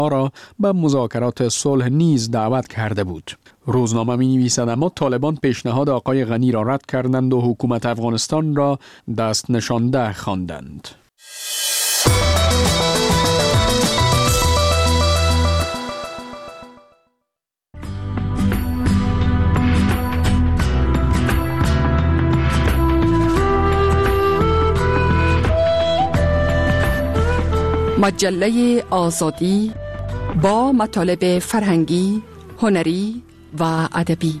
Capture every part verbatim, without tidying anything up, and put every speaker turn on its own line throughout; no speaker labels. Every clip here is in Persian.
را به مذاکرات صلح نیز دعوت کرده بود. روزنامه می نویسد اما طالبان پیشنهاد آقای غنی را رد کردند و حکومت افغانستان را دست نشانده خواندند.
مجله آزادی با مطالب فرهنگی، هنری و ادبی.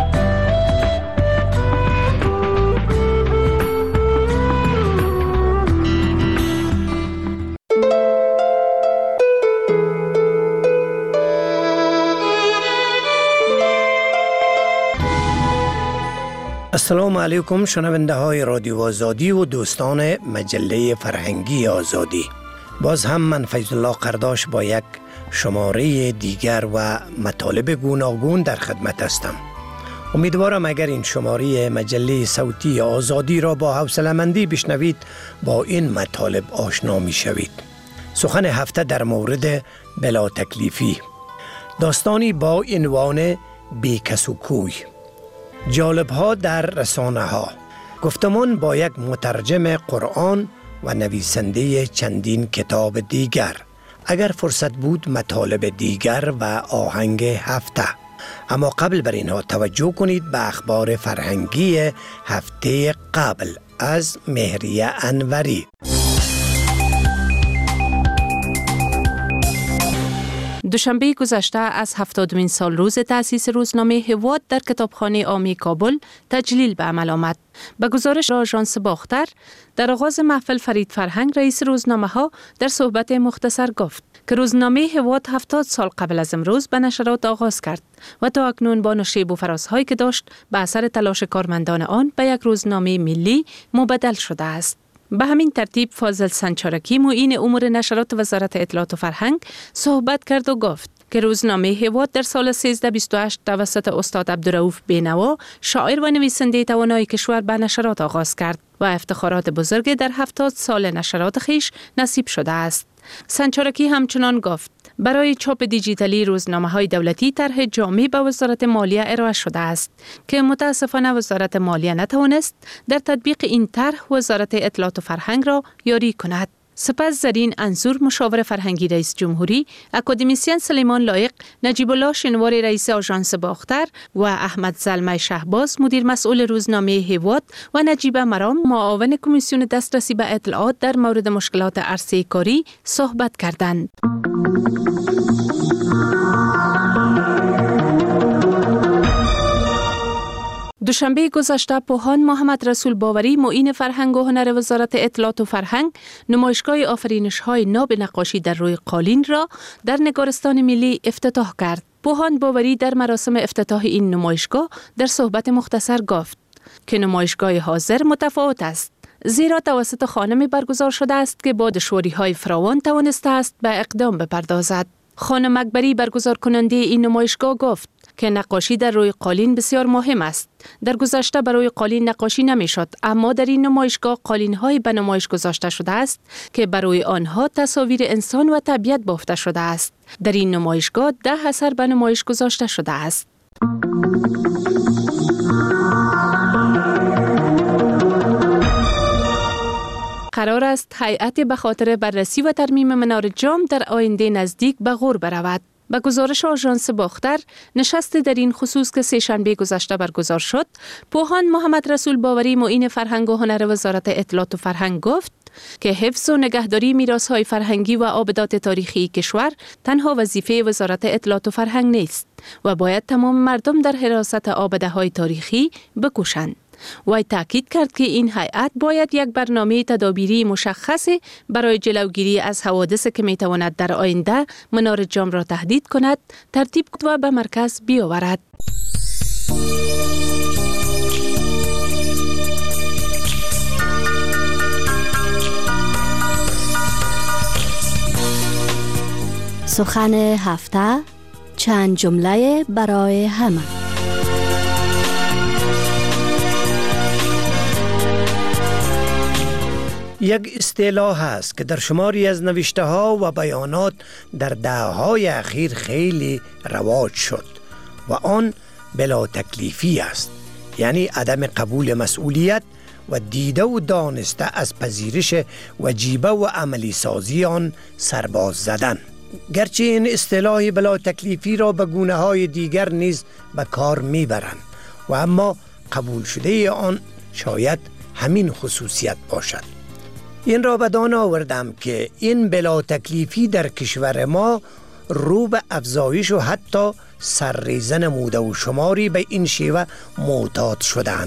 السلام علیکم شنونده های رادیو آزادی و دوستان مجله فرهنگی آزادی. باز هم من فیض الله قرداش با یک شماره دیگر و مطالب گوناگون در خدمت هستم. امیدوارم اگر این شماره مجله صوتی آزادی را با حوصله‌مندی بشنوید با این مطالب آشنا می شوید. سخن هفته در مورد بلا تکلیفی، داستانی با عنوان بی کس و کوی، جالب ها در رسانه ها، گفتمان با یک مترجم قرآن و نویسنده چندین کتاب دیگر. اگر فرصت بود مطالب دیگر و آهنگ هفته. اما قبل بر اینها توجه کنید به اخبار فرهنگی هفته قبل از مهریه انوری.
دوشنبه گذشته از هفتادمین سال روز تأسیس روزنامه هواد در کتابخانه عامی کابل تجلیل به عمل آمد. به گزارش آژانس باختر، در آغاز محفل فرید فرهنگ رئیس روزنامه ها در صحبت مختصر گفت که روزنامه هواد هفتاد سال قبل از امروز به نشرات آغاز کرد و تا اکنون با نشیب و فرازهایی که داشت به اثر تلاش کارمندان آن به یک روزنامه ملی مبدل شده است. به همین ترتیب فاضل سنجارکی معین امور نشرات وزارت اطلاعات و فرهنگ صحبت کرد و گفت که روزنامه هواد در سال سیزده بیست و هشت توسط استاد عبدالرؤوف بینوا، شاعر و نویسنده توانای کشور، به نشرات آغاز کرد و افتخارات بزرگ در هفتاد سال نشرات خیش نصیب شده است. سنجارکی همچنان گفت برای چاپ دیجیتالی روزنامه‌های دولتی طرح جامع به وزارت مالیه ارائه شده است که متاسفانه وزارت مالیه نتوانست در تطبیق این طرح وزارت اطلاعات و فرهنگ را یاری کند. سپس در این انظور مشاور فرهنگی رئیس جمهوری، اکادمیسین سلیمان لایق، نجیب الله شنواری رئیس آژانس باختر و احمد زلمه شهباز مدیر مسئول روزنامه هواد و نجیب مرام معاون کمیسیون دسترسی به اطلاعات در مورد مشکلات عرصه کاری صحبت کردند. دوشنبه گذشته پوهان محمد رسول باوری معین فرهنگ و هنر وزارت اطلاعات و فرهنگ نمایشگاه آفرینش‌های ناب نقاشی در روی قالین را در نگارستان ملی افتتاح کرد. پوهان باوری در مراسم افتتاح این نمایشگاه در صحبت مختصر گفت که نمایشگاه حاضر متفاوت است، زیرا توسط خانمی برگزار شده است که با دشواری‌های فراوان توانسته است به اقدام بپردازد. خانم اکبری برگزار کننده این نمایشگاه گفت که نقاشی در روی قالین بسیار مهم است. در گذشته بر روی قالین نقاشی نمیشد، اما در این نمایشگاه قالین‌های به نمایش گذاشته شده است که بر روی آنها تصاویر انسان و طبیعت بافته شده است. در این نمایشگاه ده اثر به نمایش گذاشته شده است. قرار است هیئت به خاطر بررسی و ترمیم منار جام در آینده نزدیک به غور برود. به گزارش آژانس باختر، نشست در این خصوص که سه شنبه گذشته برگزار شد، پوهان محمد رسول باوری معین فرهنگ و هنر وزارت اطلاعات و فرهنگ گفت که حفظ و نگهداری میراث‌های فرهنگی و آبدات تاریخی کشور تنها وظیفه وزارت اطلاعات و فرهنگ نیست و باید تمام مردم در حراست آبده‌های تاریخی بکوشند. وی تاکید کرد که این هیئت باید یک برنامه تدابیری مشخص برای جلوگیری از حوادث که میتواند در آینده منار جام را تهدید کند ترتیب و به مرکز بیاورد.
سخن هفته، چند جمله برای همه.
یک اصطلاح است که در شماری از نوشته ها و بیانات در دهه‌های اخیر خیلی رواج شد و آن بلا تکلیفی است، یعنی عدم قبول مسئولیت و دیده و دانسته از پذیرش وجیبه و عملی سازی آن سرباز زدن. گرچه این اصطلاح بلا تکلیفی را به گونه های دیگر نیز به کار میبرند و اما قبول شده آن شاید همین خصوصیت باشد. این را به دان آوردم که این بلا تکلیفی در کشور ما رو به افزایش و حتی سرریزه نموده و شماری به این شیوه معتاد شدند.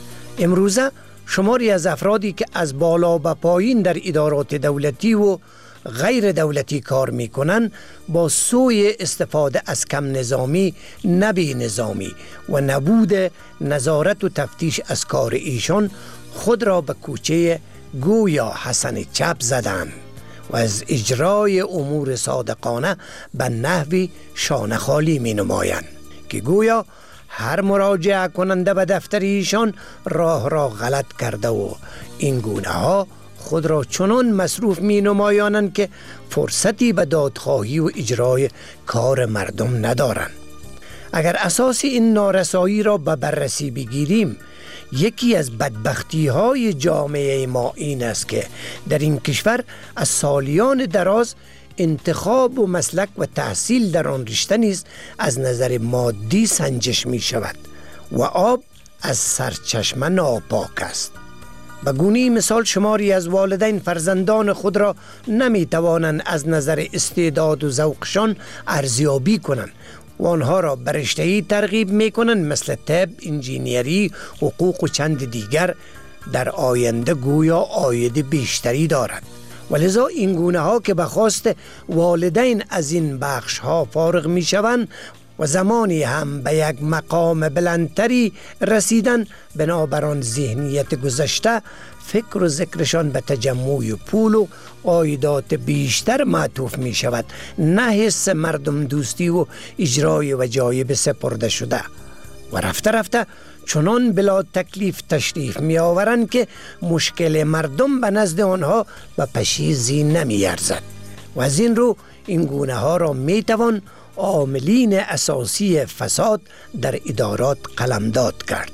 امروزه شماری از افرادی که از بالا به پایین در ادارات دولتی و غیر دولتی کار می کنند با سوی استفاده از کم نظامی، نبی نظامی و نبود نظارت و تفتیش از کار ایشان خود را به کوچه گویا حسن چپ زدند و از اجرای امور صادقانه به نحوی شانه خالی می نمایند که گویا هر مراجعه کننده به دفتر ایشان راه را غلط کرده و این گونه ها خود را چنان مصروف می نمایانند که فرصتی به دادخواهی و اجرای کار مردم ندارند. اگر اساس این نارسایی را به بررسی بگیریم، یکی از بدبختی های جامعه ما این است که در این کشور از سالیان دراز انتخاب و مسلک و تحصیل در آن رشته نیز از نظر مادی سنجش می شود و آب از سرچشمه ناپاک است. به گونه مثال شماری از والدین فرزندان خود را نمی توانند از نظر استعداد و ذوقشان ارزیابی کنند و آنها را به رشته‌ای ترغیب می کنند مثل طب، انجینیری، حقوق و چند دیگر در آینده گویا عاید بیشتری دارد. ولذا این گونه ها که به خواست والدین از این بخش ها فارغ می شوند و زمانی هم به یک مقام بلندتری رسیدن، بنابران ذهنیت گذشته فکر و ذکرشان به تجمع پول و عایدات بیشتر معطوف می شود، نه حس مردم دوستی و اجرای وجایب سپرده شده و رفته رفته چنان بلا تکلیف تشریف می آورند که مشکل مردم به نزد آنها به پشیزی نمی ارزد و از این رو این گونه ها را می توان عاملین اساسی فساد در ادارات قلمداد کرد.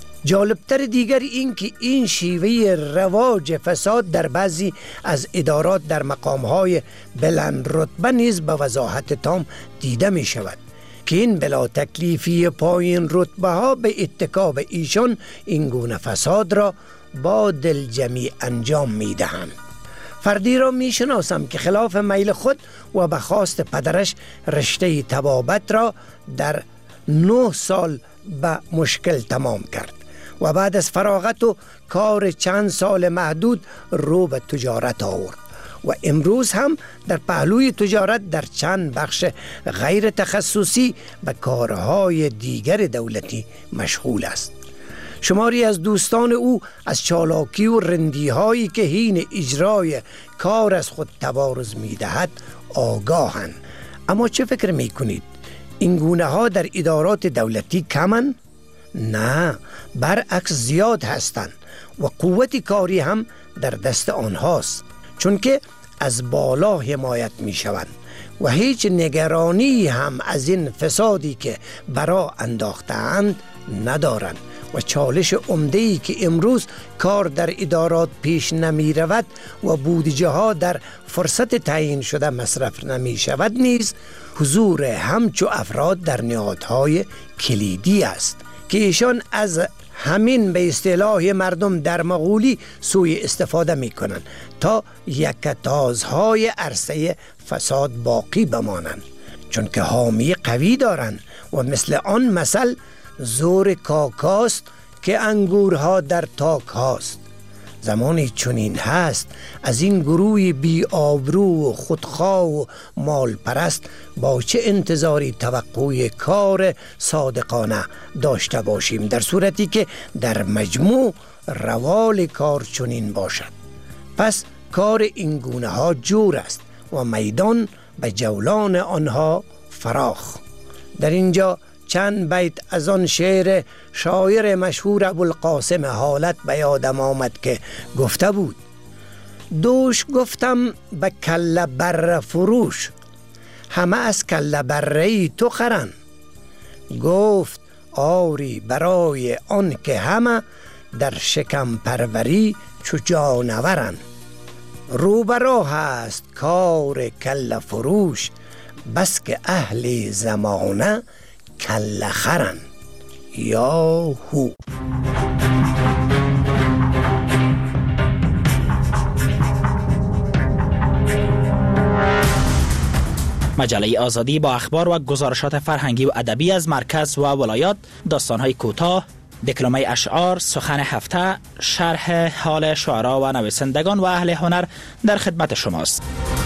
جالبتر دیگر این که این شیوه رواج فساد در بعضی از ادارات در مقامهای بلند رتبه نیز به وضاحت تام دیده می شود که این بلا تکلیفی پایین رتبه ها به اتکا به ایشان این گونه فساد را با دل جمعی انجام می دهند. فردی را می شناسم که خلاف میل خود و به خواست پدرش رشته طبابت را در نه سال به مشکل تمام کرد و بعد از فراغت و کار چند سال محدود رو به تجارت آورد و امروز هم در پهلوی تجارت در چند بخش غیر تخصصی به کارهای دیگر دولتی مشغول است. شماری از دوستان او از چالاکی و رندی هایی که حین اجرای کار از خود توارز می دهد آگاهند. اما چه فکر می کنید؟ این گونه ها در ادارات دولتی کمن؟ نه، برعکس زیاد هستند و قوت کاری هم در دست آنهاست، چون که از بالا حمایت می شوند و هیچ نگرانی هم از این فسادی که برا انداختند ندارند و چالش عمده‌ای که امروز کار در ادارات پیش نمی رود و بودجه ها در فرصت تعیین شده مصرف نمی شود نیز حضور همچو افراد در نهادهای کلیدی است که ایشان از همین به اصطلاح مردم در مغولی سوی استفاده می کنند تا یکتازهای عرصه فساد باقی بمانند، چون که حامی قوی دارند و مثل آن مثل زور کاکاست که انگورها در تاک هاست. زمانی چنین هست از این گروه بی آبرو و خودخواه و مال پرست با چه انتظاری توقع کار صادقانه داشته باشیم، در صورتی که در مجموع روال کار چنین باشد. پس کار این گونه ها جور است و میدان به جولان آنها فراخ. در اینجا چند بیت از آن شعر شاعر مشهور ابوالقاسم حالت به یادم آمد که گفته بود: دوش گفتم به کله بره فروش، همه از کله بره تو خرن. گفت آری برای آن که همه در شکم پروری چو جانورن. روبرو هست کار کله فروش، بس که اهل زمانه کله خرن. یا هو.
مجله آزادی با اخبار و گزارشات فرهنگی و ادبی از مرکز و ولایات، داستان‌های کوتاه، دکلمه اشعار، سخن هفته، شرح حال شعرا و نویسندگان و اهل هنر در خدمت شماست.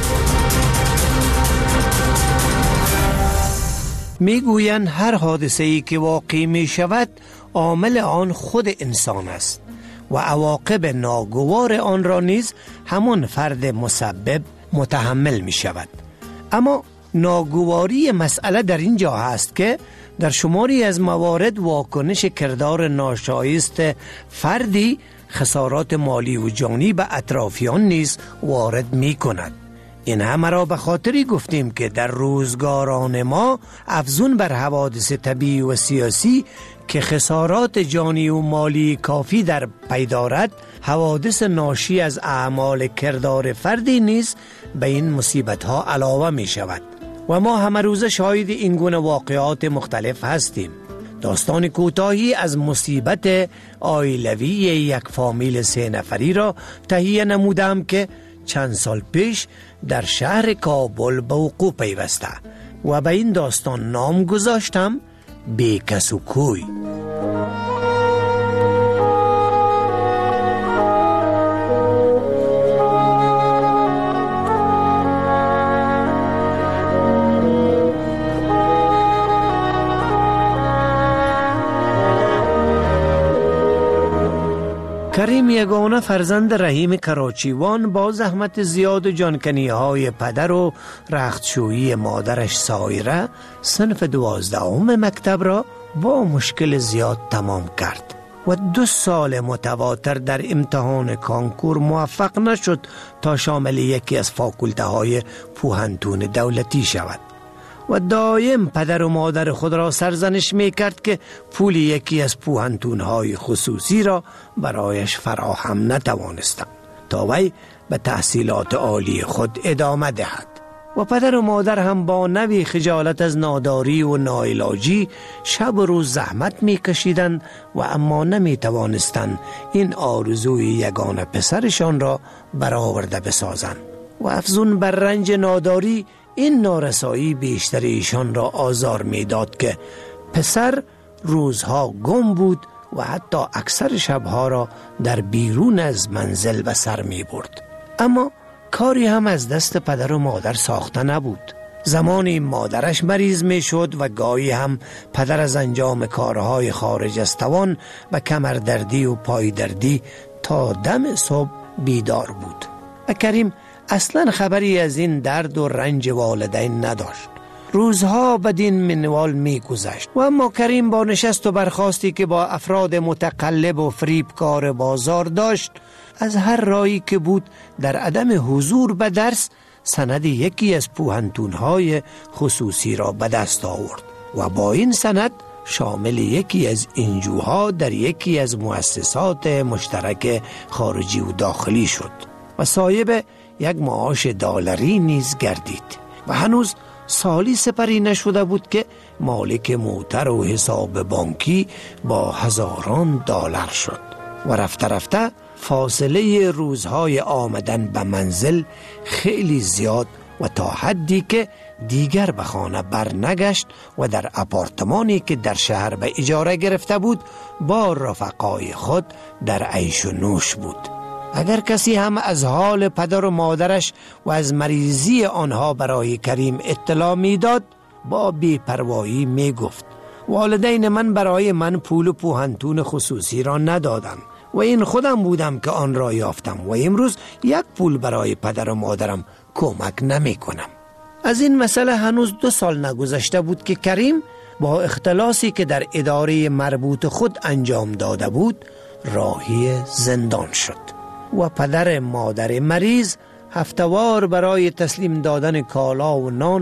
میگویند هر حادثه‌ای که واقع می شود عامل آن خود انسان است و عواقب ناگوار آن را نیز همون فرد مسبب متحمل می شود. اما ناگواری مسئله در این جا هست که در شماری از موارد واکنش کردار ناشایست فردی خسارات مالی و جانی به اطرافیان نیز وارد می کند. این همه را به خاطری گفتیم که در روزگاران ما افزون بر حوادث طبیعی و سیاسی که خسارات جانی و مالی کافی در پی دارد، حوادث ناشی از اعمال کردار فردی نیز به این مصیبت ها علاوه می شود و ما همه روزه شاهد این گونه واقعات مختلف هستیم. داستان کوتاهی از مصیبت عائلوی یک فامیل سه نفری را تهیه نمودم که چند سال پیش در شهر کابل به وقوع پیوسته و به این داستان نام گذاشتم بی کس و کوی. کریم یگانه فرزند رحیم کراچیوان با زحمت زیاد و جانکنی های پدر و رختشویی مادرش سایره صنف دوازدهم مکتب را با مشکل زیاد تمام کرد و دو سال متواتر در امتحان کانکور موفق نشد تا شامل یکی از فاکولته های پوهنتون دولتی شود و دایم پدر و مادر خود را سرزنش می کرد که پول یکی از پوهنتون‌های خصوصی را برایش فراهم نتوانستند تا وی به تحصیلات عالی خود ادامه دهد و پدر و مادر هم با نوی خجالت از ناداری و ناعلاجی شب و روز زحمت می کشیدند و اما نمی توانستند این آرزوی یگانه پسرشان را برآورده بسازند و افزون بر رنج ناداری این نارسایی بیشتر ایشان را آزار میداد که پسر روزها گم بود و حتی اکثر شبها را در بیرون از منزل به سر می برد. اما کاری هم از دست پدر و مادر ساخته نبود. زمانی مادرش مریض می شد و گاهی هم پدر از انجام کارهای خارج از توان و کمردردی و پایدردی تا دم صبح بیدار بود و کریم اصلا خبری از این درد و رنج والدین نداشت. روزها بدین منوال می گذشت و اما کریم با نشست و برخاستی که با افراد متقلب و فریبکار بازار داشت، از هر راهی که بود در عدم حضور به درس سند یکی از پوهنتون‌های خصوصی را به دست آورد و با این سند شامل یکی از انجوها در یکی از مؤسسات مشترک خارجی و داخلی شد و صاحب یک معاش دلاری نیز گردید و هنوز سالی سپری نشده بود که مالک موتر و حساب بانکی با هزاران دلار شد و رفته رفته فاصله روزهای آمدن به منزل خیلی زیاد و تا حدی که دیگر به خانه بر نگشت و در آپارتمانی که در شهر به اجاره گرفته بود با رفقای خود در عیش و نوش بود. اگر کسی هم از حال پدر و مادرش و از مریضی آنها برای کریم اطلاع میداد، با بی‌پروایی می گفت والدین من برای من پول پوهنتون خصوصی را ندادند و این خودم بودم که آن را یافتم و امروز یک پول برای پدر و مادرم کمک نمی کنم. از این مسئله هنوز دو سال نگذشته بود که کریم با اختلاسی که در اداره مربوط خود انجام داده بود راهی زندان شد و پدر مادر مریض هفتوار برای تسلیم دادن کالا و نان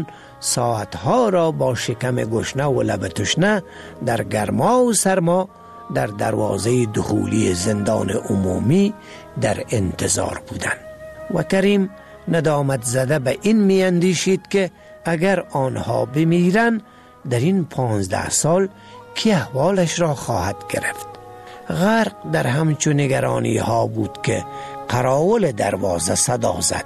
ساعتها را با شکم گشنه و لب تشنه در گرما و سرما در دروازه دخولی زندان عمومی در انتظار بودند و کریم ندامت زده به این می اندیشید که اگر آنها بمیرن در این پانزده سال کی احوالش را خواهد گرفت. غرق در همچون نگرانی ها بود که قراول دروازه صدا زد: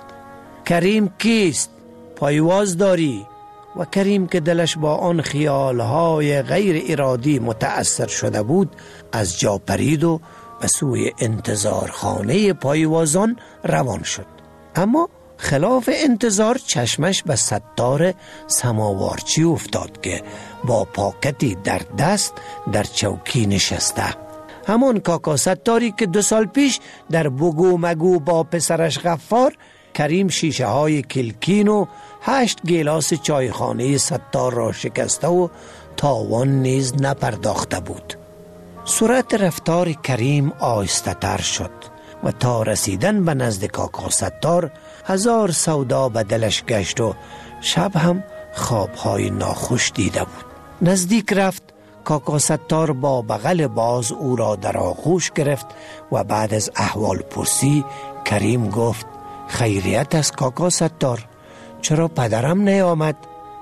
کریم کیست؟ پایواز داری؟ و کریم که دلش با آن خیالهای غیر ارادی متأثر شده بود از جا پرید و به سوی انتظارخانه پایوازان روان شد. اما خلاف انتظار چشمش به ستار سماوارچی افتاد که با پاکتی در دست در چوکی نشسته. همان کاکا ستاری که دو سال پیش در بگو مگو با پسرش غفار کریم شیشه های کلکین و هشت گیلاس چایخانه ستار را شکسته و تاوان نیز نپرداخته بود. سرعت رفتار کریم آهسته تر شد و تا رسیدن به نزد کاکا ستار هزار سودا به دلش گشت و شب هم خوابهای ناخوش دیده بود. نزدیک رفت. کاکا ستار با بغل باز او را در آغوش گرفت و بعد از احوال پرسی کریم گفت: خیریت است کاکا ستار، چرا پدرم نیامد؟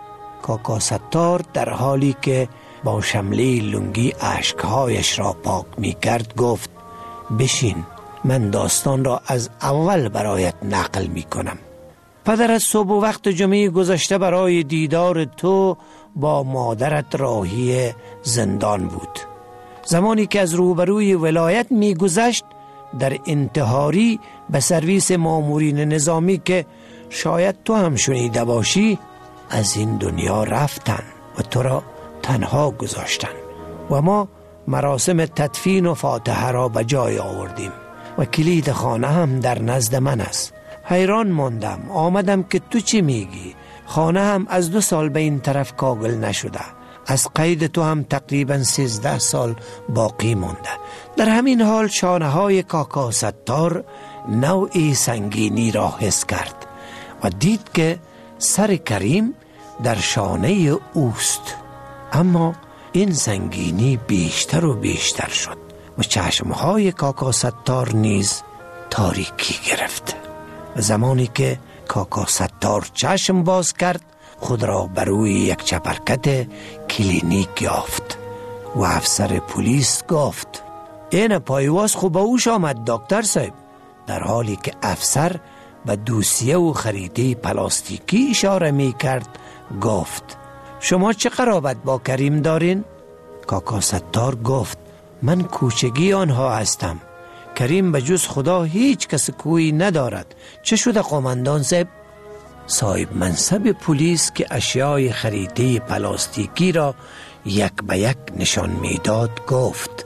کاکا ستار در حالی که با شمله لنگی اشکهایش را پاک می کرد گفت: بشین، من داستان را از اول برایت نقل می کنم. پدرت صبح و وقت جمعه گذشته برای دیدار تو با مادرت راهی زندان بود. زمانی که از روبروی ولایت می گذشت در انتحاری به سرویس مامورین نظامی که شاید تو هم شنیده باشی از این دنیا رفتن و تو را تنها گذاشتن و ما مراسم تدفین و فاتحه را به جای آوردیم و کلید خانه هم در نزد من است. حیران ماندم، آمدم که تو چی میگی؟ خانه هم از دو سال به این طرف کاغل نشده، از قید تو هم تقریبا سیزده سال باقی مونده. در همین حال شانه های کاکا ستار نوعی سنگینی را حس کرد و دید که سر کریم در شانه اوست. اما این سنگینی بیشتر و بیشتر شد و چشمهای کاکا ستار نیز تاریکی گرفت. و زمانی که کاکا ستار چشم باز کرد خود را بر روی یک چپرکت کلینیک یافت و افسر پلیس گفت: این پایواز خوب اوش آمد دکتر صاحب. در حالی که افسر به دوسیه و خریده پلاستیکی اشاره می کرد گفت: شما چه قرابت با کریم دارین؟ کاکا ستار گفت: من کوچگی آنها هستم. کریم به جز خدا هیچ کس کویی ندارد. چه شده قومندان صاحب؟ صاحب منصب پلیس که اشیای خریده پلاستیکی را یک به یک نشان میداد گفت: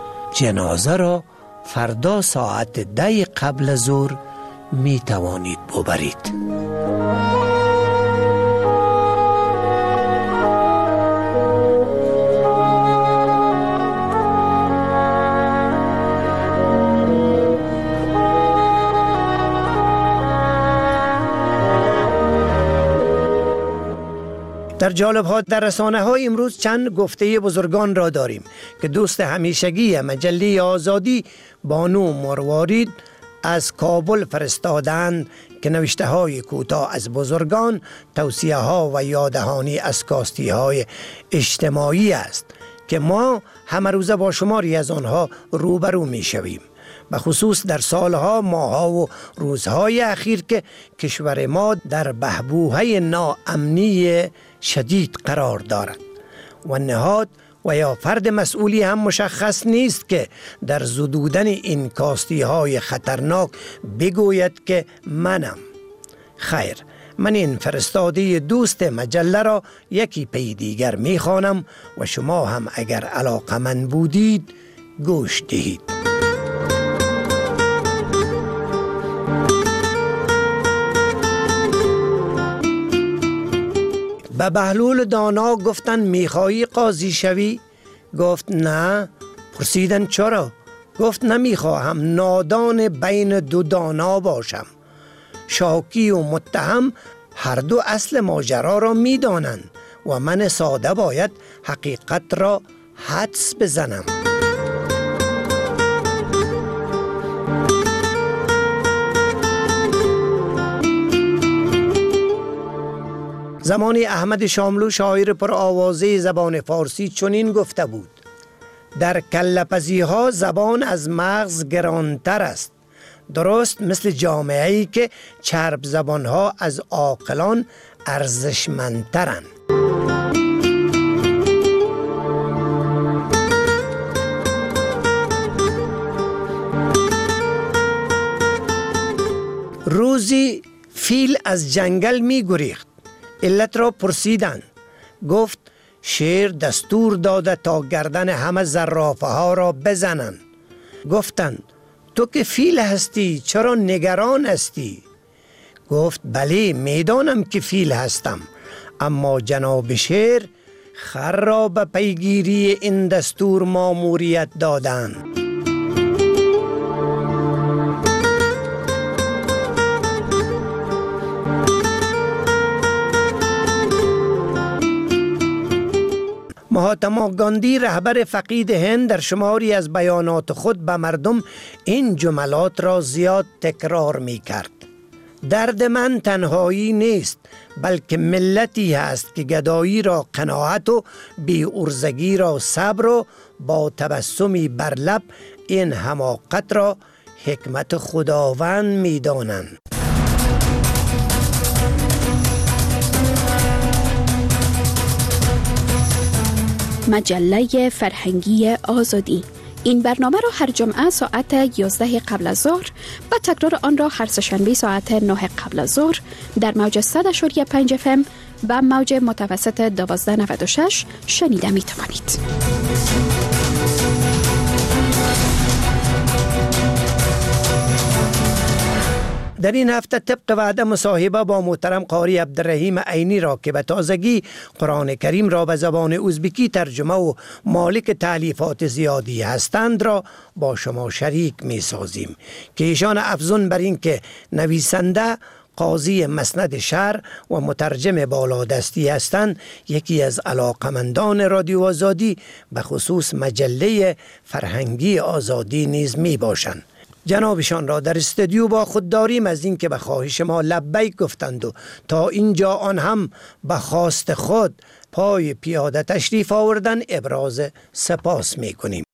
جنازه را فردا ساعت ده قبل ظهر می توانید ببرید. در جالب ها در رسانه های امروز چند گفته بزرگان را داریم که دوست همیشگی مجله آزادی بانو مروارید از کابل فرستادند که نوشته های کوتاه از بزرگان توصیه ها و یادهانی از کاستی های اجتماعی است که ما همه روزه با شماری از آنها روبرو می شویم، به خصوص در سالها، ماها و روزهای اخیر که کشور ما در بحبوحه ناامنی شدید قرار دارد و نهاد و یا فرد مسئولی هم مشخص نیست که در زدودن این کاستی های خطرناک بگوید که منم. خیر، من این فرستاده دوست مجله را یکی پی دیگر می خوانم و شما هم اگر علاقمند بودید گوش دهید. به بهلول دانا گفتن میخوایی قاضی شوی؟ گفت نه. پرسیدن چرا؟ گفت نمیخواهم نادان بین دو دانا باشم. شاکی و متهم هر دو اصل ماجرا را میدانند و من ساده باید حقیقت را حدس بزنم. زمانی احمد شاملو شاعر پر آوازه زبان فارسی چنین گفته بود: در کله‌پزی ها زبان از مغز گرانتر است، درست مثل جامعه‌ای که چرب زبان ها از عاقلان ارزشمندترند. روزی فیل از جنگل می گریخت. علت را پرسیدند. گفت شیر دستور داده تا گردن همه زرافه ها را بزنند. گفتند تو که فیل هستی چرا نگران هستی؟ گفت بله میدانم که فیل هستم، اما جناب شیر خر را به پیگیری این دستور ماموریت دادند. مهاتما گاندی رهبر فقید هند در شماری از بیانات خود به مردم این جملات را زیاد تکرار می کرد: درد من تنهایی نیست، بلکه ملتی هست که گدایی را قناعت و بی ارزگی را صبر و با تبسمی بر لب این حماقت را حکمت خداوند می دانند.
مجله فرهنگی آزادی. این برنامه را هر جمعه ساعت یازده قبل از ظهر و تکرار آن را هر سه‌شنبه ساعت نه قبل از ظهر در موج صد و پنج اف ام و موج متوسط دوازده نود و شش شنیده می توانید.
در این هفته طبق وعده مصاحبه با محترم قاری عبدالرحیم عینی را که به تازگی قرآن کریم را به زبان ازبکی ترجمه و مالک تألیفات زیادی هستند را با شما شریک می سازیم که ایشان افزون بر این که نویسنده، قاضی مسند شهر و مترجم بالادستی هستند، یکی از علاقمندان رادیو آزادی به خصوص مجله فرهنگی آزادی نیز می باشند. جنابشان را در استودیو با خود داریم از این که به خواهش ما لبیک گفتند و تا اینجا آن هم به خواست خود پای پیاده تشریف آوردن ابراز سپاس می کنیم.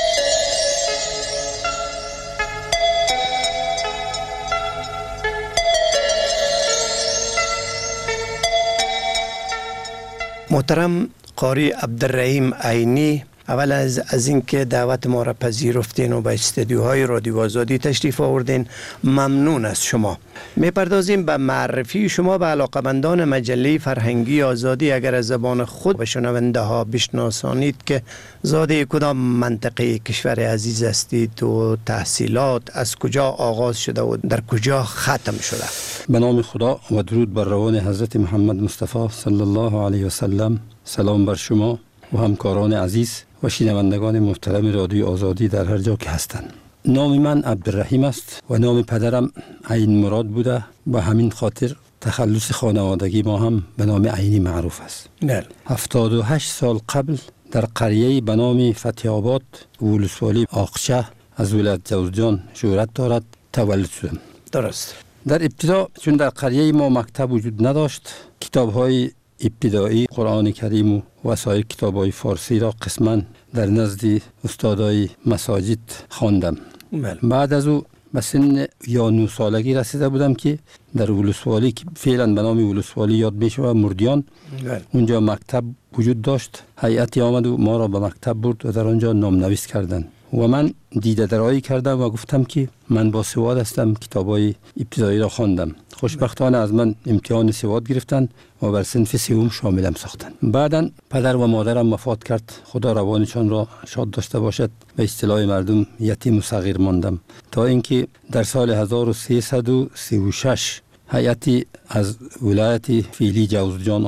محترم قاری عبدالرحیم عینی، اول از از اینکه دعوت ما را پذیرفتین و به استودیوهای رادیو آزادی تشریف آوردین ممنون از شما. میپردازیم به معرفی شما به علاقمندان مجله فرهنگی آزادی. اگر از زبان خود به شنونده ها بشناسانید که زاده کدام منطقه کشور عزیز هستید و تحصیلات از کجا آغاز شده و در کجا ختم شده؟
به نام خدا و درود بر روان حضرت محمد مصطفی صلی الله علیه و سلم. سلام بر شما و همکاران عزیز و شنوندگان محترم رادیو آزادی در هر جا که هستند. نام من عبدالرحیم است و نام پدرم عین مراد بوده و همین خاطر تخلص خانوادگی ما هم به نام عینی معروف است.
بله.
هفتاد و هشت سال قبل در قریه‌ای به نام فتح آباد ولسوالی آقچه از ولایت جوزجان شهرت دارد تولد شدم.
درست.
در ابتدا چون در قریه ما مکتب وجود نداشت، کتاب‌های ابتدایی قرآن کریم و وسایر کتاب‌های فارسی را قسماً در نزد استادای مساجد خواندم.
بله.
بعد از او به سن یا نو سالگی رسیده بودم که در ولسوالی که فعلا به نام ولسوالی یاد میشه و مردیان،
بله.
اونجا مکتب وجود داشت. هیئتی آمد و ما را به مکتب برد و در آنجا نامنویس کردند و من دیده درایی کردم و گفتم که من با سواد هستم، کتابای ابتدایی را خواندم. خوشبختانه از من امتحان سواد گرفتن و بر صنف سوم شاملم ساختند. بعداً پدر و مادرم وفات کرد، خدا روانشان را شاد داشته باشد. به اصطلاح مردم یتیم و صغیر ماندم تا اینکه در سال هزار و سیصد و سی و شش هیئتی از ولایت فعلی جوزجان آمد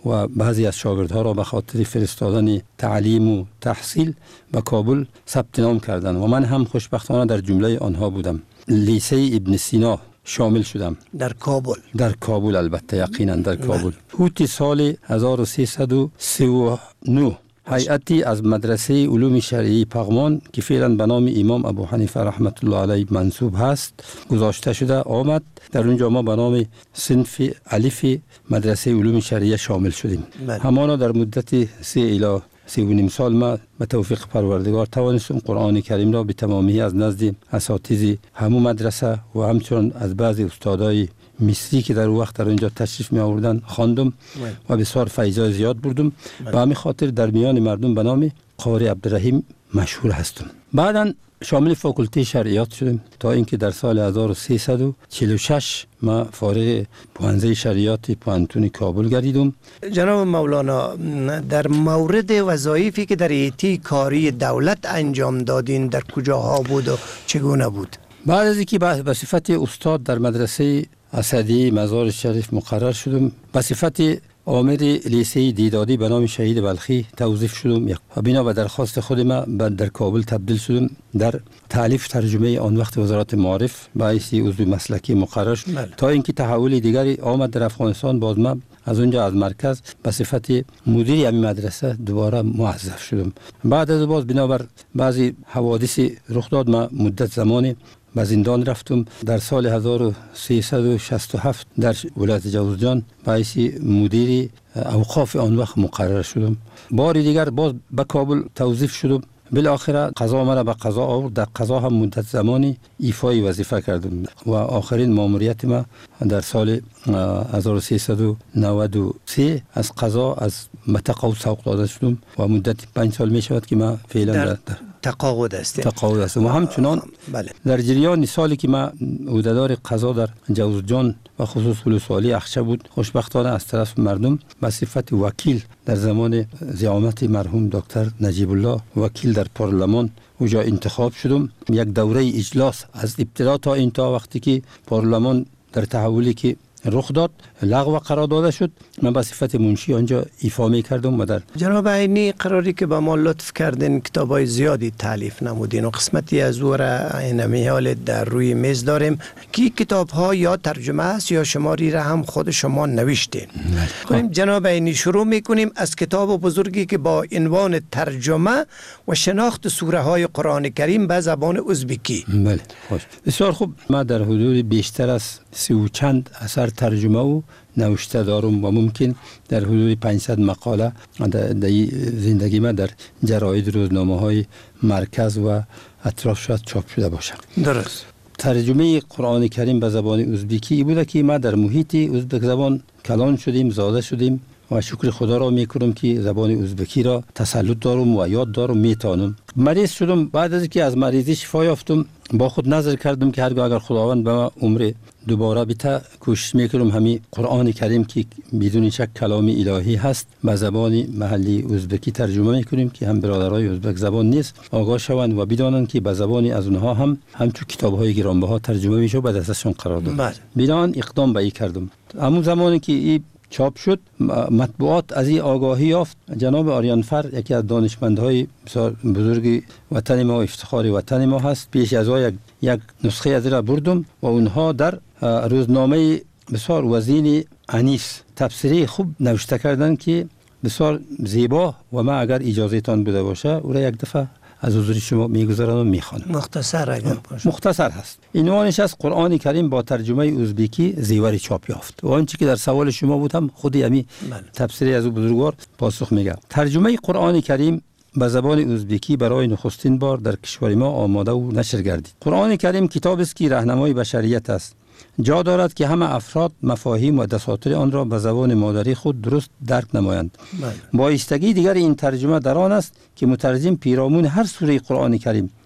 و بعضی از شاگردها را به خاطر فرستادن تعلیم و تحصیل به کابل ثبت نام کردند و من هم خوشبختانه در جمله آنها بودم. لیسه ابن سینا شامل شدم
در کابل.
در کابل البته یقینا در کابل. اوت سال هزار و سیصد و سی و نه هیئتی از مدرسه علوم شرعی پغمان که فعلا به نام امام ابو حنیفه رحمت الله علیه منصوب هست گذاشته شده آمد. در اونجا ما به نام صنف الف مدرسه علوم شرعی شامل شدیم. همانا در مدت سه الی سی و نیم سال ما به توفیق پروردگار توانستم قرآن کریم را به تمامی از نزد اساتید همو مدرسه و همچنین از بعضی استادای مصری که در وقت در اونجا تشریف می آوردن خواندم و بسیار فیضای زیاد بردم. به همین خاطر در میان مردم به نام قاری عبدالرحیم مشهور هستم. بعداً شامل فاکولته شرعیات شدم تا اینکه در سال هزار و سیصد و چهل و شش ما فارغ پوهنځی شریعت پوهنتون کابل گردیدم.
جناب مولانا، در مورد وظایفی که در ایتی کاری دولت انجام دادین در کجاها بود و چگونه بود؟
بعد از اینکه به صفت استاد در مدرسه اسدی مزار شریف مقرر شدم، به صفت آمر لیسه دیدادی به نام شهید بلخی توظیف شدم و بنا به درخواست خود ما در کابل تبدیل شدم در تالیف ترجمه آن وقت وزارت معارف باعث عضو مسلکی مقرر شد تا اینکه تحول دیگری آمد در افغانستان. باز ما از اونجا از مرکز به صفت مدیر همین مدرسه دوباره موظف شدم. بعد از باز بنابر بعضی حوادث رخ داد ما مدت زمانی به زندان رفتم. در سال هزار و سیصد و شصت و هفت در ولایت جوزجان باعث مدیر اوقاف آن وقت مقرر شدم. بار دیگر باز به کابل توظیف شدم. بالاخره قضا مرا به قضا آورد. در قضا هم مدت زمانی ایفای وظیفه کردم و آخرین ماموریت ما در سال هزار و سیصد و نود و سه از قضا از متقاعد سوق داده شدم و مدت پنج سال می شود که ما فعلا در, در
تقاعد هستیم.
تقاعد هستم و همچنان
بله.
در جریان سالی که ما عهدهدار قضا در جوزجان و خصوص ولسوالی اخچه بود، خوشبختانه از طرف مردم به صفت وکیل در زمان زعامت مرحوم دکتر نجیب الله وکیل در پارلمان اونجا انتخاب شدم. یک دوره اجلاس از ابتدا تا این تا وقتی که پارلمان در تحولی که رخ داد لغو قرار داده شد، من به صفت منشی آنجا ایفا می کردم. و در
جناب عینی قراری که با ما لطف کردین کتابای زیادی تالیف نمودین و قسمتی از او را اینمی حال در روی میز داریم که کتاب ها یا ترجمه است یا شماری را هم خود شما نوشتین. خب جناب عینی شروع میکنیم از کتاب بزرگی که با عنوان ترجمه و شناخت سوره های قرآن کریم به زبان ازبکی.
بله خوش، بسیار خوب. ما در حدود بیشتر از سی و چند اثر ترجمه و نوشته دارم و ممکن در حدود پانصد مقاله در زندگی ما در جراید روزنامه های مرکز و اطراف شاید چاپ شده باشه.
درست.
ترجمه قرآن کریم به زبان ازبکی بوده که ما در محیط ازبک زبان کلان شدیم، زاده شدیم و شکر خدا را میکنم که زبان ازبکی را تسلط دارم و یاد دارم، میتونم. مریض شدم. بعد از اینکه از مریضی شفا یافتم با خود نظر کردم که هرگاه اگر خداوند به ما عمر دوباره بیته کوشش میکنم همین قرآن کریم که بدون شک کلام الهی هست به زبان محلی ازبکی ترجمه میکنیم که هم برادرای ازبک زبان نیست آگاه شوند و بدانند که به زبانی از اونها هم همچون کتاب‌های گرانبها ترجمه میشه و به دستشون قرار داد. بنابراین اقدام به این کردم. همون زمانی که این چاپ شد مطبوعات از این آگاهی یافت. جناب آریانفر یکی از دانشمندهای بسیار بزرگ وطن ما و افتخار وطن ما هست، پیش از یک یک نسخه از را بردم و اونها در روزنامه بسیار وزین انیس تفسیری خوب نوشته کردن که بسیار زیبا و ما اگر اجازه تان بوده باشه او را یک دفعه از حضور شما میگذارم و میخوانم.
مختصر اگر باشه.
مختصر هست. عنوانش از قرآن کریم با ترجمه ازبکی زیور چاپ یافت. و آنچه که در سوال شما بود هم خودی همین تفسیری از بزرگوار پاسخ میگه. ترجمه قرآن کریم به زبان ازبکی برای نخستین بار در کشور ما آماده و نشر گردید. قرآن کریم کتاب است که راهنمای بشریت است. جا دارد که همه افراد مفاهیم و دساتیر آن را به زبان مادری خود درست درک نمایند. بایستگی دیگر این ترجمه در آن است که مترجم پیرامون هر سوره قرآن کریم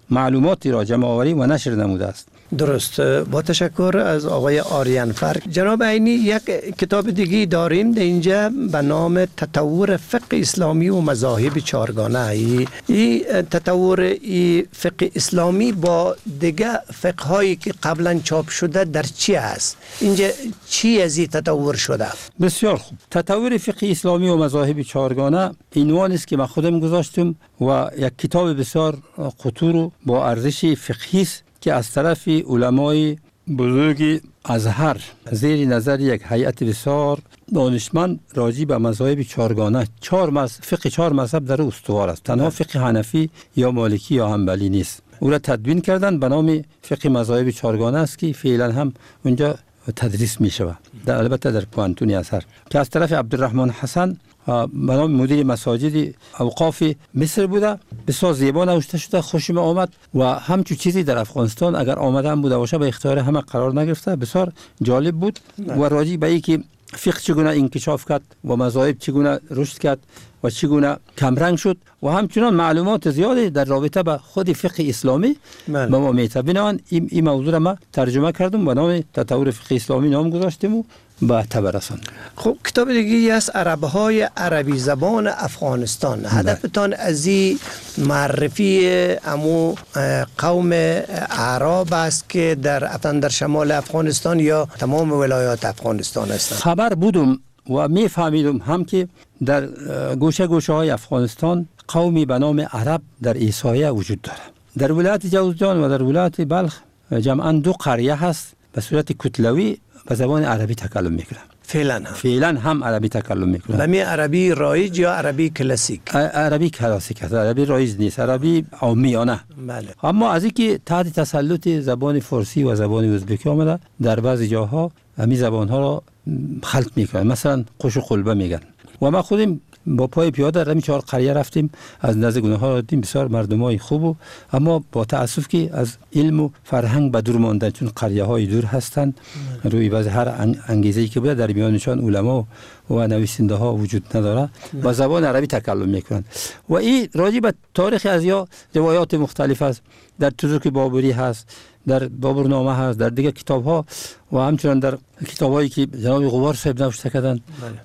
معلوماتی را جمع آوری و نشر نموده است.
درست. با تشکر از آقای آریان فر. جناب عینی، یک کتاب دیگه داریم در اینجا به نام تطور فقه اسلامی و مذاهب چهارگانه. این تطور ای فقه اسلامی با دیگه فقه هایی که قبلا چاپ شده در چی است؟ اینجا چی از این تطور شده؟
بسیار خوب. تطور فقه اسلامی و مذاهب چهارگانه عنوان است که من خودم گذاشتم و یک کتاب بسیار قطور با ارزش فقهی است که از طرف علمای بزرگ ازهر زیر نظر یک هیئت بسیار دانشمند راجع به مذاهب چهارگانه، چهار مذهب، فقه چهار مذهب در استوار است. تنها فقه حنفی یا مالکی یا حنبلی نیست. او را تدوین کردن به نام فقه مذاهب چهارگانه است که فعلا هم اونجا تدریس می شود، در البته در پوانتون ازهر، که از طرف عبدالرحمن حسن به نام مدیر مساجد اوقاف مصر بوده. بسیار زیبا نوشته شده، خوشم آمد و همچو چیزی در افغانستان اگر آمده هم بوده باشه به اختیار همه قرار نگرفته. بسیار جالب بود و راجع به این که فقه چگونه انکشاف کرد و مذاهب چگونه رشد کرد و چگونه کمرنگ شد و همچنان معلومات زیادی در رابطه با خود فقه اسلامی به ما میده. بنابراین این, این موضوع را ما ترجمه کردم به نام تطور فقه اسلامی نام گذاشتیم و به تبرسان.
خب کتاب دیگه است عربهای عربی زبان افغانستان. هدفتان از این معرفی امو قوم اعراب است که در در شمال افغانستان یا تمام ولایات افغانستان هستند.
خبر بودم و میفهمیدم هم که در گوشه گوشه های افغانستان قومی به نام عرب در عیسایه وجود داره. در ولایت جوزجان و در ولایت بلخ جمعاً دو قریه هست به صورت کتلوی به زبان عربی تکلم میکنن.
فعلا هم
فعلا هم عربی تکلم میکنن.
نمی عربی رایج یا عربی کلاسیک؟
عربی کلاسیک است. عربی رایج نیست، عربی عامیانه.
بله.
اما از اینکه تحت تسلط زبان فارسی و زبان ازبکی آمده، در بعضی جاها همین زبان ها را خلط میکنن. مثلا قش و قلبه میگن. و ما خودم با پای پیاده در این چهار قریه رفتیم، از نزد گونه ها دیدیم بسیار مردمای خوب و اما با تاسف که از علم و فرهنگ به دور ماندن، چون قریه های دور هستند. روی بعض هر انگیزه‌ای که بوده در میانشان علما و نویسنده ها وجود نداره و زبان عربی تکلم میکنند. و این راجع به تاریخ از یا روایات مختلف است. در تزوک بابری هست، در بابرنامه هست، در دیگه کتاب ها و همچنان در کتاب هایی که جناب غبار صاحب نوشته کردن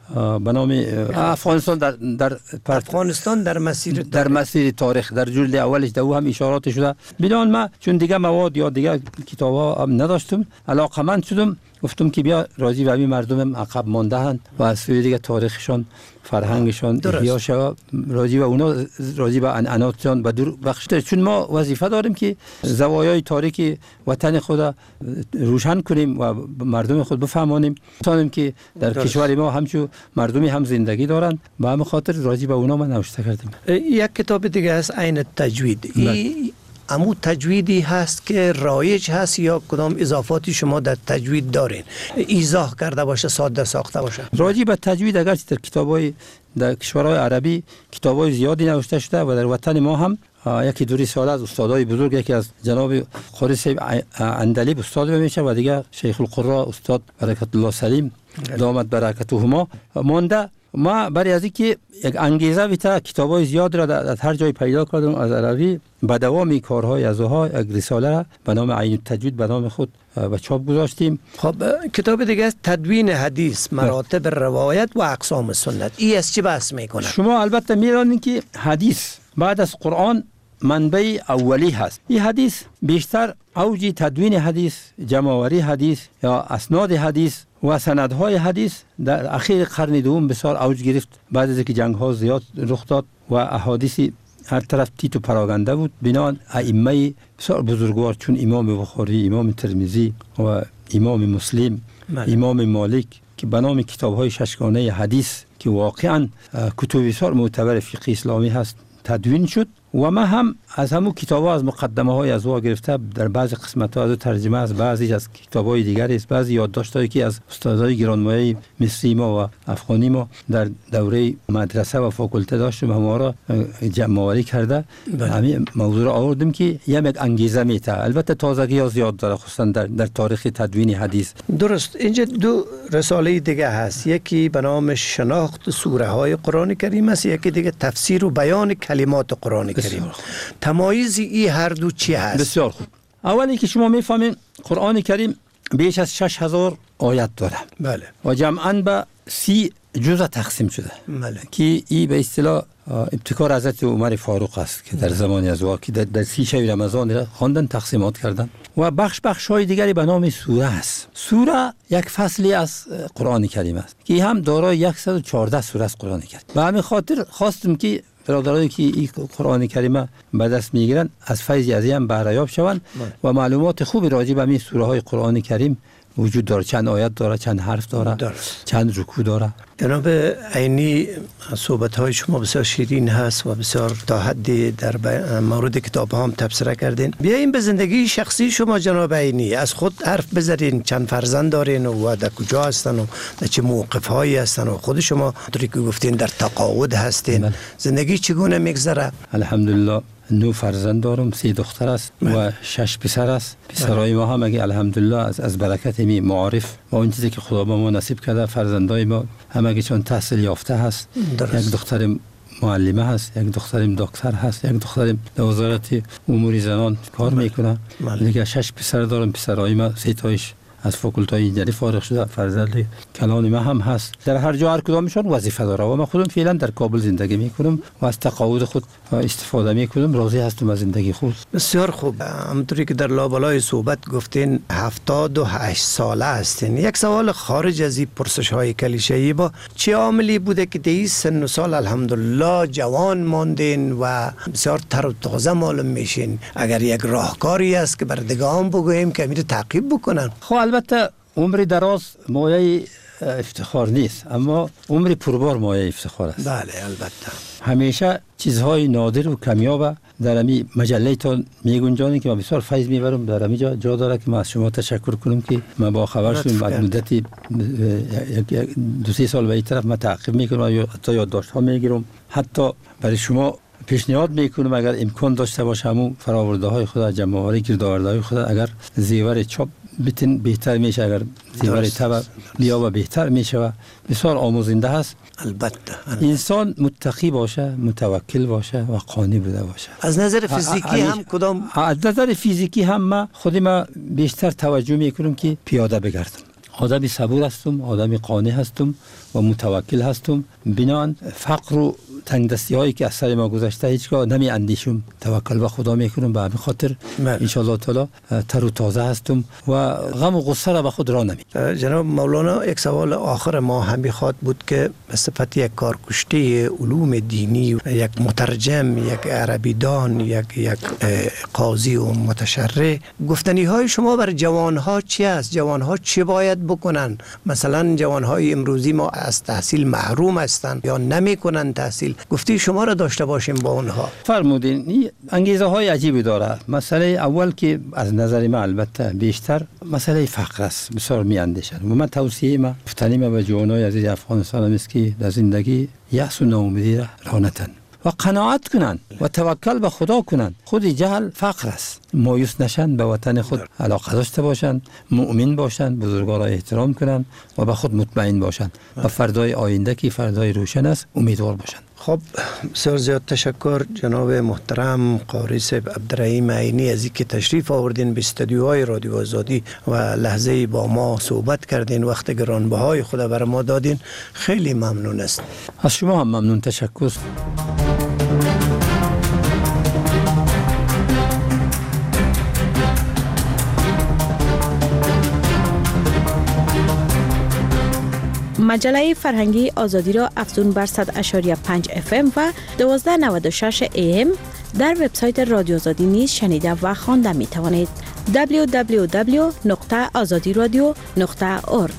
به نام افغانستان در در
افغانستان در مسیر
در مسیر تاریخ در جلد اولش در او هم اشارات شده. بدون ما چون دیگه مواد یا دیگه کتاب ها هم نداشتم، علاقمند شدم، گفتم که بیا راضی به همین مردم عقب مانده هستند و از سوی دیگه تاریخشان، فرهنگشان احیا شود، راضی به اونا، راضی به عنعناتشان به دور بخشیده. چون ما وظیفه داریم که زوایای تاریخی وطن خود روشن کنیم و مردم خود بفهمانیم، تا که در درست. کشور ما همچون مردمی هم زندگی دارند. به همین خاطر راضی به اونا ما نوشته کردیم.
یک کتاب دیگه است عین تجوید. این امو تجویدی هست که رایج هست یا کدام اضافاتی شما در تجوید دارین؟ ایضاح کرده باشه، ساده ساخته باشه.
راجع به تجوید اگر در کتابای در کشورهای عربی کتابای زیادی نوشته شده و در وطن ما هم یکی دوری سال از استادای بزرگ، یکی از جناب قاری صاحب اندلیب استاد میشه و دیگه شیخ القرا استاد برکت الله سلیم دامت برکتهما مانده. ما برای از اینکه یک انگیزه بیتا کتابای زیاد را در هر جای پیدا کردم از عربی، به دوام کارهای از اوها یک رساله را به نام عین التجوید به نام خود به چاپ گذاشتیم.
خب کتاب دیگه است تدوین حدیث، مراتب روایت و اقسام سنت. این از چی بحث میکنه؟
شما البته میدانید که حدیث بعد از قرآن منبع اولی هست. این حدیث بیشتر اوج تدوین حدیث، جمع‌آوری حدیث یا اسناد حدیث و سندهای حدیث در اخیر قرن دوم بسیار اوج گرفت بعد از اینکه جنگ‌ها زیاد رخ داد و احادیث هر طرف تیت و پراگنده بود. بنابراین ائمه بسیار بزرگوار چون امام بخاری، امام ترمذی و امام مسلم، مالی. امام مالک که به نام کتاب‌های ششگانه حدیث که واقعاً کتب بسیار معتبر فقه اسلامی هست تدوین شد. و ما هم از همون کتاب‌ها از مقدمه های از او گرفته در بعضی قسمت‌ها از ترجمه از بعضی از کتاب‌های دیگری است، بعضی یادداشت‌هایی که از استادای گرانمایه مصری ما و افغانی ما در دوره مدرسه و فاکولته داشتیم، ما را جمع‌آوری کرده. همین موضوع را آوردیم که یک انگیزه میته. البته تازگی‌ها زیاد داره خصوصا در در تاریخ تدوین حدیث.
درست. اینجا دو رساله دیگه هست، یکی به نام شناخت سوره های قرآن کریم است، یکی دیگه تفسیر و بیان کلمات قرآن کریم. کریم. تمایز این هر دو چی هست؟
بسیار خوب. اولی که شما میفهمین قرآن کریم بیش از شش هزار آیت داره.
بله.
و جمعاً به سی جزء تقسیم شده.
بله.
که این به اصطلاح ابتکار حضرت عمر فاروق است که در زمان از او که در, در سی شب رمضان خواندن، تقسیمات کردن. و بخش بخش های دیگری به نام سوره است. سوره یک فصلی از قرآن کریم است که هم دارای صد و چهارده سوره است قرآن کریم. و همین خاطر خواستم که برادرانی که این قرآن کریم به دست میگیرن از فیض از این بهره یاب شوند و معلومات خوبی راجع به این سوره های قرآن کریم وجود داره. چند آیت داره، چند حرف داره، داره. چند رکوع داره.
جناب عینی، صحبت های شما بسیار شیرین هست و بسیار تا حدی در مورد کتاب هم تبصره کردین. بیاییم به زندگی شخصی شما جناب عینی، از خود حرف بزنین. چند فرزند دارین و در کجا هستن و در چه موقف هایی هستن و خود شما طوری که گفتین در تقاعد هستین. من. زندگی چگونه میگذره؟
الحمدلله نو فرزند دارم، سه دختر است و شش پسر است. پسرای ما هم اگه الحمدلله از از برکت می معارف و اون چیزی که خدا به ما نصیب کرده، فرزندای ما همه چون تحصیل یافته هست. درست. یک دختر معلمه هست، یک دخترم دکتر هست، یک دخترم در وزارت امور زنان کار میکنه. دیگه شش پسر دارم. پسرای ما سه تایش از فاکولتای انجینری فارغ شده. فرزند کلان ما هم هست. در هر جا هر کدامشون وظیفه داره و من خودم فعلا در کابل زندگی میکنم و از تقاعد خود استفاده میکنم. راضی هستم از زندگی خود.
بسیار خوب. همونطوری که در لابلای صحبت گفتین هفتاد و هشت ساله هستین. یک سوال خارج از این پرسش های کلیشه‌ای، با چه عاملی بوده که در سن و سال الحمدلله جوان ماندین و بسیار تر و تازه معلوم میشین؟ اگر یک راهکاری است که بردگان بگوییم که میره تعقیب بکنن.
خب البته عمر دراز مایه افتخار نیست، اما عمر پربار مایه افتخار است.
بله البته.
همیشه چیزهای نادر و کمیاب در امی مجله تان میگنجانی که من بسیار فیض میبرم. در امی جا, جا داره که من از شما تشکر کنم که من با خبر شدم بعد مدتی دو سه سال به این طرف من تعقیب میکنم و حتی یادداشت ها میگیرم. حتی برای شما پیشنهاد میکنم اگر امکان داشته باشه همون فراورده های خود، جمع‌آوری گردآورده های خود، اگر زیور چاپ بتن بهتر میشه، اگر زیور تبع بیا و بهتر میشه و بسیار آموزنده هست.
البته, البته
انسان متقی باشه، متوکل باشه و قانع بوده باشه.
از نظر فیزیکی هم کدام؟
از نظر فیزیکی هم من خودم بیشتر توجه میکنم که پیاده بگردم. آدمی صبور هستم، آدمی قانع هستم و متوکل هستم. بنان فقر و تنگ دستی هایی که از سر ما گذشته هیچگاه نمی اندیشم، توکل به خدا میکنم. به همین خاطر ان شاء الله تعالی تر و تازه هستم و غم و غصه را به خود را نمی.
جناب مولانا، یک سوال آخر ما هم بخواد بود که به صفت یک کارکشته علوم دینی، یک مترجم، یک عربی دان، یک یک قاضی و متشرع، گفتنی های شما بر جوان ها چی است؟ جوان ها چی باید بکنن؟ مثلا جوان های امروزی ما از تحصیل محروم هستند یا نمیکنن تحصیل، گفتی شما را داشته باشیم با اونها.
فرمودین انگیزه های عجیبی داره. مسئله اول که از نظر من البته بیشتر مسئله فقر است. بسیار می اندیشم و من توصیه ما گفتنی ما به جوانای عزیز افغانستان است که در زندگی یأس و ناامیدی را رانتن و قناعت کنن و توکل به خدا کنن. خود جهل فقر است. مایوس نشن، به وطن خود علاقه داشته باشن، مؤمن باشن، بزرگان را احترام کنن و به خود مطمئن باشن و فردای آینده که فردای روشن است امیدوار باشن.
خب بسیار زیاد تشکر جناب محترم قاری صاحب عبدالرحیم عینی از اینکه تشریف آوردین به استودیوهای رادیو آزادی و لحظه با ما صحبت کردین، وقت گرانبهای خود بر ما دادین. خیلی ممنون است.
از شما هم ممنون. تشکر.
مجله فرهنگی آزادی را افزون بر صد و پنج اف ام و دویست و نود و شش ای ام در وبسایت رادیو آزادی نیز شنیده و خوانده می توانید. دبلیو دبلیو دبلیو نقطه آزادی رادیو نقطه اورگ.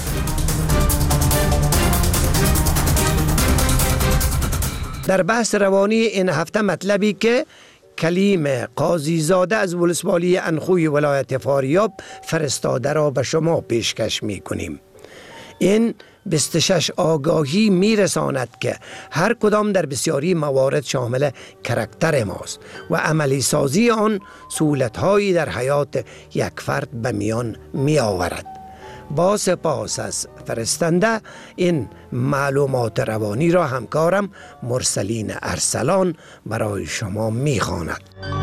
در بحث روانی این هفته مطلبی که کلیم قاضی زاده از ولسوالی انخوی ولایت فاریاب فرستاده را به شما پیشکش می کنیم. این بیست و شش آگاهی می رساند که هر کدام در بسیاری موارد شامل کرکتر ماست و عملی سازی آن سهولت‌هایی در حیات یک فرد به میان می آورد. با سپاس از فرستنده این معلومات روانی را همکارم مرسلین ارسلان برای شما میخواند.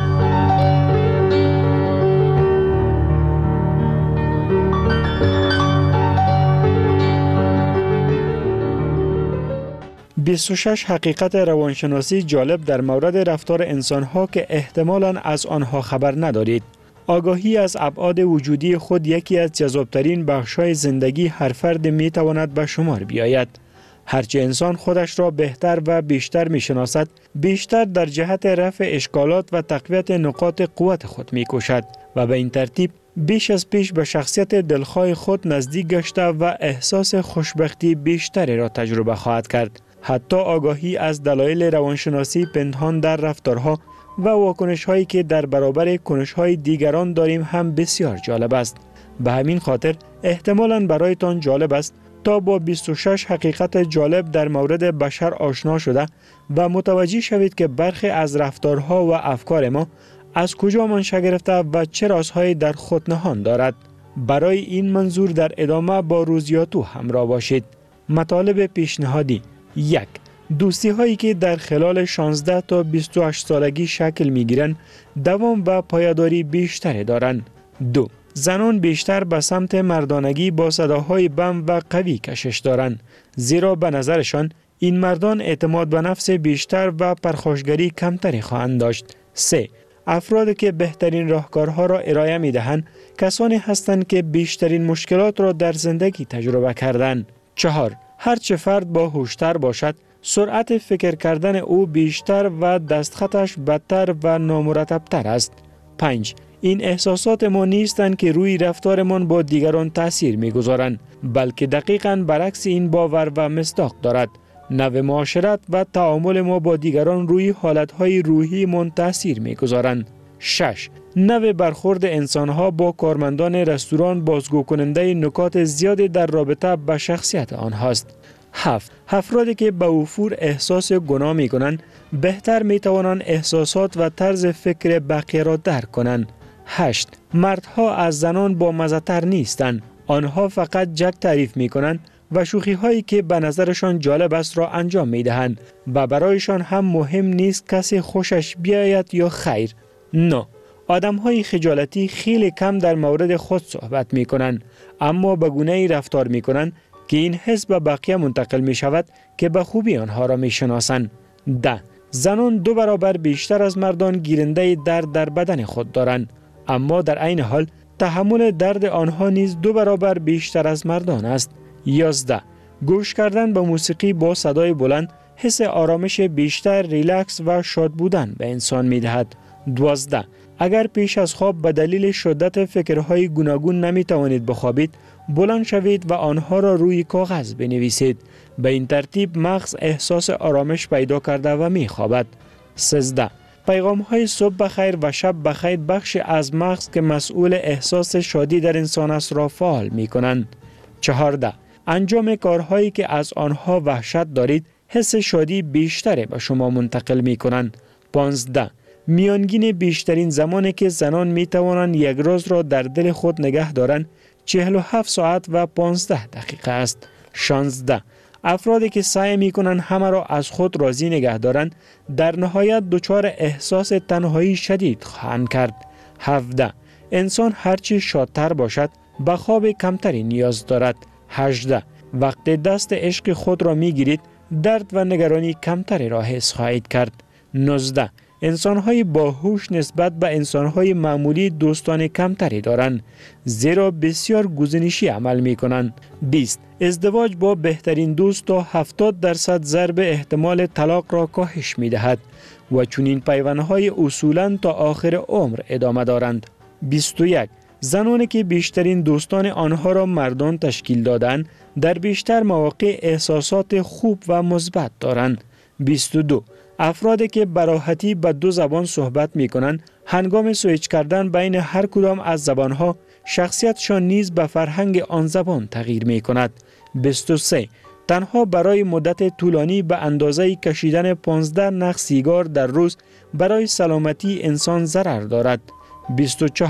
بیست و شش حقیقت روانشناسی جالب در مورد رفتار انسان‌ها که احتمالاً از آنها خبر ندارید. آگاهی از ابعاد وجودی خود یکی از جذابترین بخش‌های زندگی هر فرد می‌تواند به شمار بیاید. هرچه انسان خودش را بهتر و بیشتر می‌شناسد، بیشتر در جهت رفع اشکالات و تقویت نقاط قوت خود می‌کوشد و به این ترتیب بیش از پیش به شخصیت دلخواه خود نزدیک گشته و احساس خوشبختی بیشتری را تجربه خواهد کرد. حتی آگاهی از دلایل روانشناسی پنهان در رفتارها و واکنش‌هایی که در برابر کنش‌های دیگران داریم هم بسیار جالب است. به همین خاطر احتمالاً برایتان جالب است تا با بیست و شش حقیقت جالب در مورد بشر آشنا شده و متوجه شوید که برخی از رفتارها و افکار ما از کجا منشأ گرفته و چه رازهایی در خود نهان دارد. برای این منظور در ادامه با روزیاتو همراه باشید. مطالب پیشنهادی: یک. دوستی هایی که در خلال شانزده تا بیست و هشت سالگی شکل می گیرند دوام و پایداری بیشتری دارند. دو. زنان بیشتر به سمت مردانگی با صداهای بم و قوی کشش دارند، زیرا به نظرشان این مردان اعتماد به نفس بیشتر و پرخاشگری کمتری خواهند داشت. سه. افرادی که بهترین راهکارها را ارائه می دهند کسانی هستند که بیشترین مشکلات را در زندگی تجربه کردند. چهار. هرچه فرد با هوشتر باشد، سرعت فکر کردن او بیشتر و دستخطش بدتر و نامرتبتر است. پنج. این احساسات ما نیستند که روی رفتارمان با دیگران تأثیر می‌گذارند، بلکه دقیقاً برعکس این باور و مصداق دارد. نوع معاشرت و تعامل ما با دیگران روی حالتهای روحی من تأثیر می‌گذارند. شش. نوع برخورد انسان‌ها با کارمندان رستوران بازگو کننده نکات زیادی در رابطه با شخصیت آنهاست. هفت. افرادی که به وفور احساس گناه می‌کنند بهتر می‌توانند احساسات و طرز فکر بقیه را درک کنند. هشت. مردها از زنان با مزه‌تر نیستند. آنها فقط جک تعریف می‌کنند و شوخی‌هایی که به نظرشان جالب است را انجام می‌دهند و برایشان هم مهم نیست کسی خوشش بیاید یا خیر. نه. آدم‌های خجالتی خیلی کم در مورد خود صحبت می‌کنند، اما به گونه‌ای رفتار می‌کنند که این حس به بقیه منتقل می‌شود که به خوبی آنها را می‌شناسند. ده. زنان دو برابر بیشتر از مردان گیرنده درد در بدن خود دارند، اما در عین حال تحمل درد آنها نیز دو برابر بیشتر از مردان است. یازده. گوش کردن به موسیقی با صدای بلند حس آرامش بیشتر، ریلکس و شاد بودن به انسان می‌دهد. دوازده. اگر پیش از خواب به دلیل شدت فکرهای گوناگون نمی توانید بخوابید، بلند شوید و آنها را روی کاغذ بنویسید. به این ترتیب مغز احساس آرامش پیدا کرده و می خوابد. سیزده. پیغام های صبح بخیر و شب بخیر بخش از مغز که مسئول احساس شادی در انسان است را فعال می کنند. چهارده. انجام کارهایی که از آنها وحشت دارید حس شادی بیشتری به شما منتقل می کنند. پانزده. میانگین بیشترین زمانی که زنان می توانند یک روز را در دل خود نگه دارند چهل و هفت ساعت و پانزده دقیقه است. شانزده. افرادی که سعی می کنند همه را از خود راضی نگه دارند در نهایت دچار احساس تنهایی شدید خواهند کرد. هفده. انسان هرچی شادتر باشد به خواب کمتری نیاز دارد. هجده. وقتی دست عشق خود را می گیرید درد و نگرانی کمتری را حس خواهید کرد. نوزده. انسان‌های باهوش نسبت به انسان‌های معمولی دوستان کمتری دارند، زیرا بسیار گزینشی عمل می‌کنند. بیست. ازدواج با بهترین دوست تا هفتاد درصد ضرب احتمال طلاق را کاهش می‌دهد و چنین پیوندهای اصولاً تا آخر عمر ادامه دارند. بیست و یک. زنانی که بیشترین دوستان آنها را مردان تشکیل دادند، در بیشتر مواقع احساسات خوب و مثبت دارند. بیست و دو. افرادی که به راحتی به دو زبان صحبت می کنند هنگام سویچ کردن بین هر کدام از زبانها شخصیتشان نیز به فرهنگ آن زبان تغییر می کند. بیست و سه. تنها برای مدت طولانی به اندازه کشیدن پانزده نخ سیگار در روز برای سلامتی انسان ضرر دارد. بیست و چهار.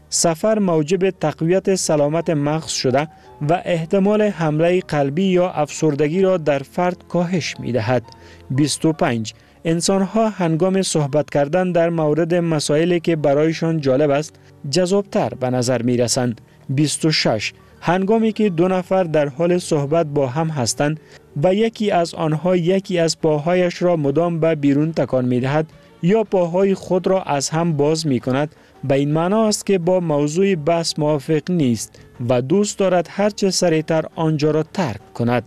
سفر موجب تقویت سلامت مغز شده و احتمال حمله قلبی یا افسردگی را در فرد کاهش می دهد. بیست و پنج. انسان‌ها هنگام صحبت کردن در مورد مسائلی که برایشان جالب است، جذابتر به نظر می رسند. بیست و شش. هنگامی که دو نفر در حال صحبت با هم هستند و یکی از آنها یکی از پاهایش را مدام به بیرون تکان می دهد یا پاهای خود را از هم باز می کند، به این معنا است که با موضوع بحث موافق نیست و دوست دارد هرچه سریعتر آنجا را ترک کند.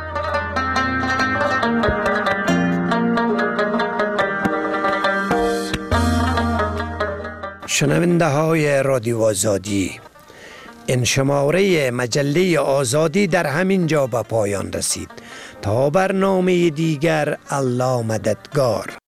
شنونده های رادیو آزادی، این شماره مجله آزادی در همین جا به پایان رسید. تا برنامه دیگر، الله مددگار.